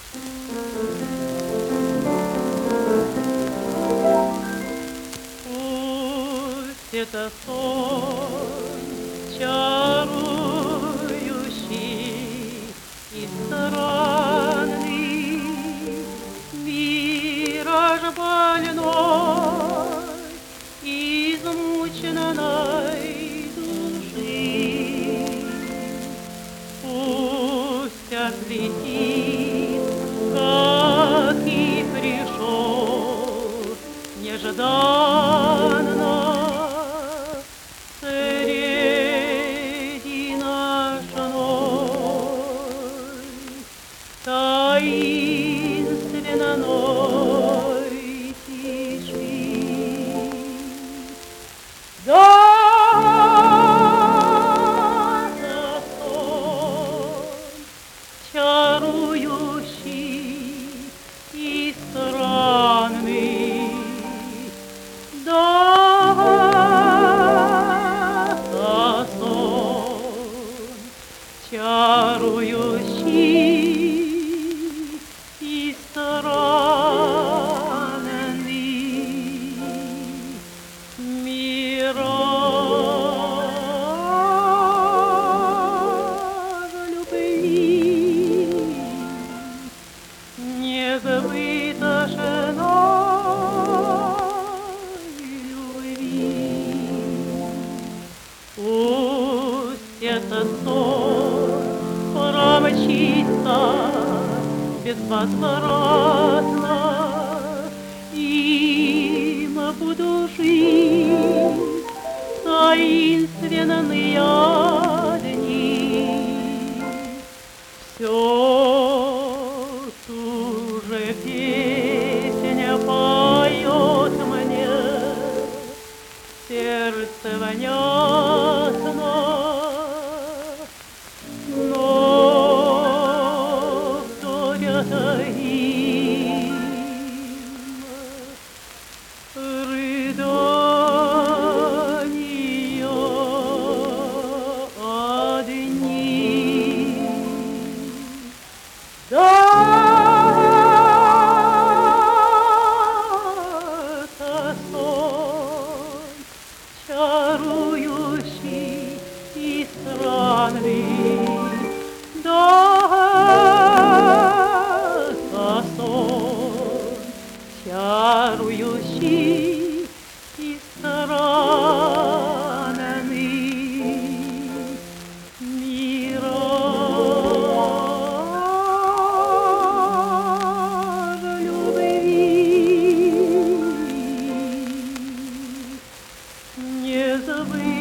Пусть это сон чарующий и странный, мираж больной, измученной души. Пусть отлетит, как и пришел, нежданно среди ночной, таинственной тиши. Да, это сон чарующий и странный. Да, это сон чарующий и странный. Мираж любви, не забытошной любви. Пусть этот сон промчится безвозвратно, им буду жить таинственные дни. Все ту же песня поет мне сердце внятно, но вторят им рыдания одни. Да, это сон чарующий и странный. Да, это сон чарующий и странный. Мираж любви, не забыть.